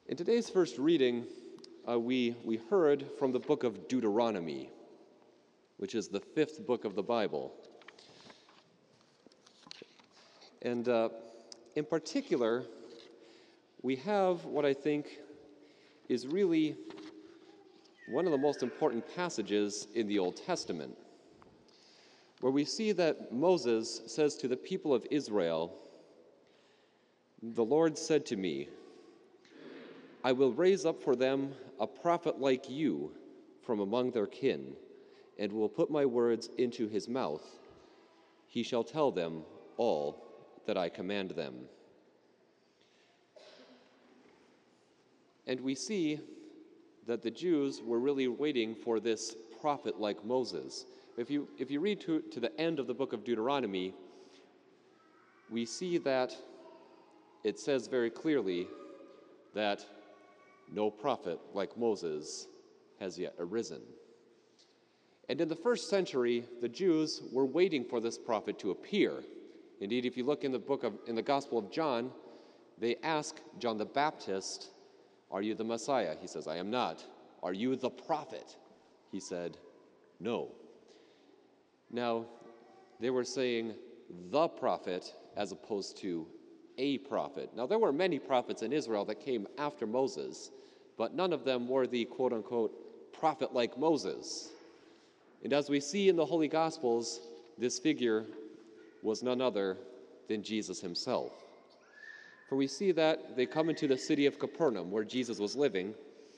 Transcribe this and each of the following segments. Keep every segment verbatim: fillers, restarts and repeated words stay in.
In today's first reading, uh, we, we heard from the book of Deuteronomy, which is the fifth book of the Bible. And uh, in particular, we have what I think is really one of the most important passages in the Old Testament, where we see that Moses says to the people of Israel, "The Lord said to me, I will raise up for them a prophet like you from among their kin, and will put my words into his mouth. He shall tell them all that I command them." And we see that the Jews were really waiting for this prophet like Moses. If you, if you read to, to the end of the book of Deuteronomy, we see that it says very clearly that no prophet like Moses has yet arisen. And in the first century, the Jews were waiting for this prophet to appear. Indeed, if you look in the book of, in the Gospel of John, they ask John the Baptist, "Are you the Messiah?" He says, "I am not." "Are you the prophet?" He said, "No." Now, they were saying the prophet as opposed to a prophet. Now, there were many prophets in Israel that came after Moses, but none of them were the quote-unquote prophet like Moses. And as we see in the Holy Gospels, this figure was none other than Jesus himself. For we see that they come into the city of Capernaum, where Jesus was living,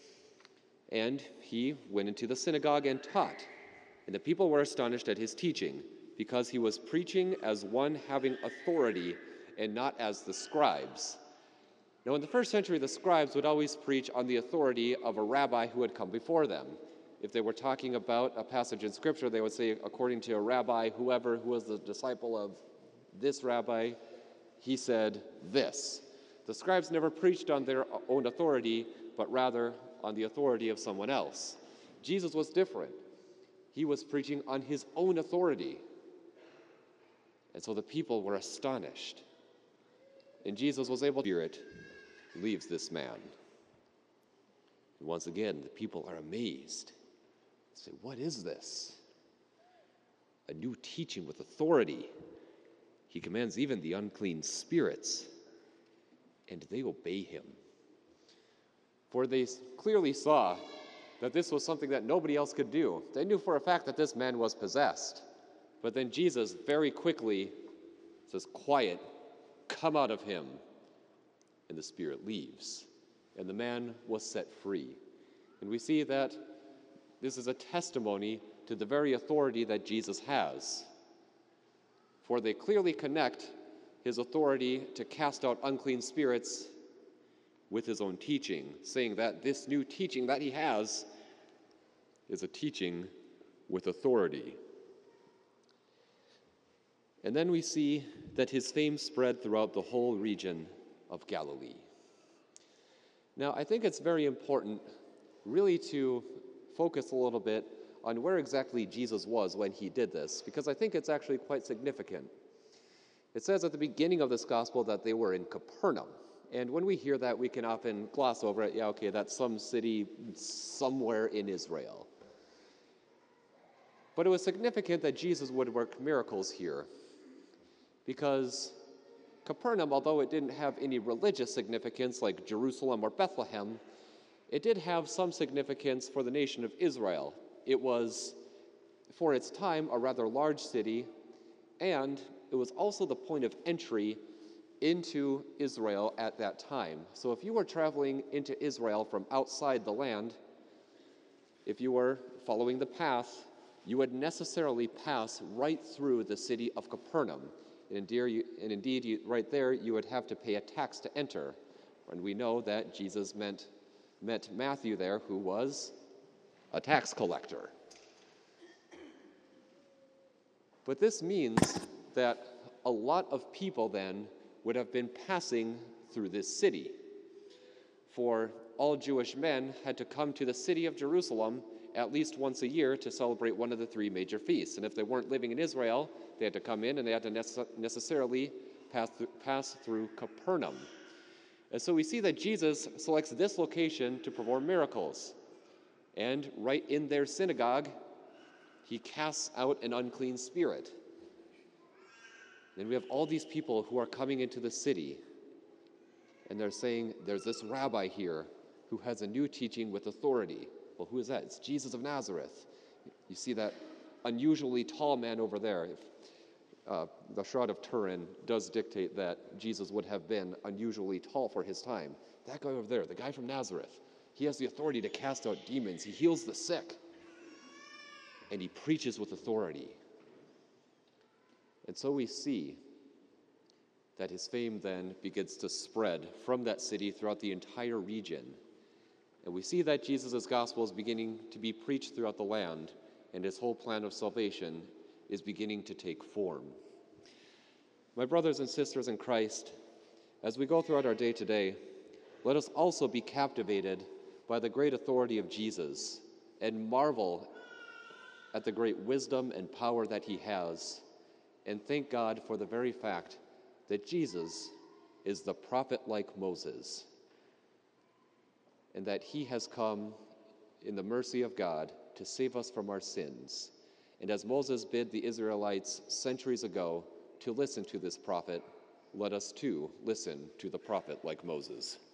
and he went into the synagogue and taught. And the people were astonished at his teaching, because he was preaching as one having authority and not as the scribes. Now, in the first century, the scribes would always preach on the authority of a rabbi who had come before them. If they were talking about a passage in Scripture, they would say, according to a rabbi, whoever who was the disciple of this rabbi, he said this. The scribes never preached on their own authority, but rather on the authority of someone else. Jesus was different. He was preaching on his own authority. And so the people were astonished. And Jesus was able to, Spirit leaves this man. And once again, the people are amazed. They say, "What is this? A new teaching with authority. He commands even the unclean spirits, and they obey him." For they clearly saw that this was something that nobody else could do. They knew for a fact that this man was possessed. But then Jesus very quickly says, "Quiet, come out of him." And the spirit leaves. And the man was set free. And we see that this is a testimony to the very authority that Jesus has. For they clearly connect his authority to cast out unclean spirits with his own teaching, saying that this new teaching that he has is a teaching with authority. And then we see that his fame spread throughout the whole region of Galilee. Now, I think it's very important really to focus a little bit on where exactly Jesus was when he did this, because I think it's actually quite significant. It says at the beginning of this gospel that they were in Capernaum. And when we hear that, we can often gloss over it. Yeah, okay, that's some city somewhere in Israel. But it was significant that Jesus would work miracles here, because Capernaum, although it didn't have any religious significance like Jerusalem or Bethlehem, it did have some significance for the nation of Israel. It was, for its time, a rather large city, and it was also the point of entry into Israel at that time. So if you were traveling into Israel from outside the land, if you were following the path, you would necessarily pass right through the city of Capernaum. And indeed, you, and indeed you, right there, you would have to pay a tax to enter. And we know that Jesus meant, met Matthew there, who was a tax collector. But this means that a lot of people then would have been passing through this city. For all Jewish men had to come to the city of Jerusalem at least once a year to celebrate one of the three major feasts. And if they weren't living in Israel, they had to come in and they had to nece- necessarily pass, th- pass through Capernaum. And so we see that Jesus selects this location to perform miracles. And right in their synagogue, he casts out an unclean spirit. And we have all these people who are coming into the city, and they're saying, there's this rabbi here who has a new teaching with authority. Well, who is that? It's Jesus of Nazareth. You see that unusually tall man over there. If, uh, the Shroud of Turin does dictate that Jesus would have been unusually tall for his time. That guy over there, the guy from Nazareth, he has the authority to cast out demons. He heals the sick. And he preaches with authority. And so we see that his fame then begins to spread from that city throughout the entire region. And we see that Jesus' gospel is beginning to be preached throughout the land, and his whole plan of salvation is beginning to take form. My brothers and sisters in Christ, as we go throughout our day today, let us also be captivated by the great authority of Jesus and marvel at the great wisdom and power that he has, and thank God for the very fact that Jesus is the prophet like Moses, and that he has come in the mercy of God to save us from our sins. And as Moses bid the Israelites centuries ago to listen to this prophet, let us too listen to the prophet like Moses.